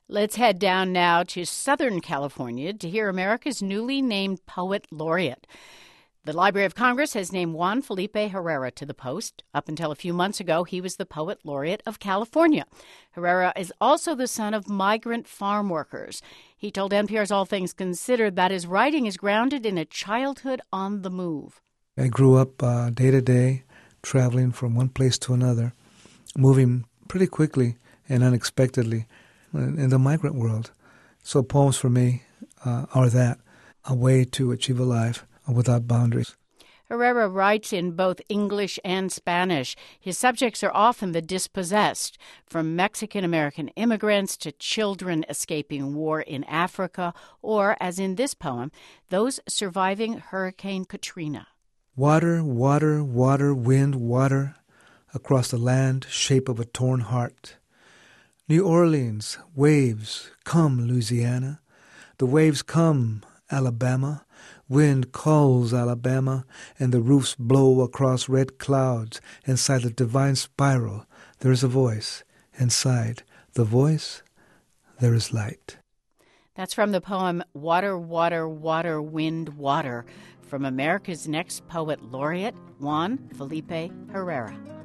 Let's head down now to Southern California to hear America's newly named poet laureate. The Library of Congress has named Juan Felipe Herrera to the post. Up until a few months ago, he was the poet laureate of California. Herrera is also the son of migrant farm workers. He told NPR's All Things Considered that his writing is grounded in a childhood on the move. I grew up day to day, traveling from one place to another, moving pretty quickly and unexpectedly in the migrant world. So poems for me are that, a way to achieve a life without boundaries. Herrera writes in both English and Spanish. His subjects are often the dispossessed, from Mexican-American immigrants to children escaping war in Africa, or, as in this poem, those surviving Hurricane Katrina. Water, water, water, wind, water, across the land, shape of a torn heart. New Orleans, waves, come, Louisiana. The waves come, Alabama. Wind calls Alabama, and the roofs blow across red clouds. Inside the divine spiral, there is a voice. Inside the voice, there is light. That's from the poem Water, Water, Water, Wind, Water, from America's next poet laureate, Juan Felipe Herrera.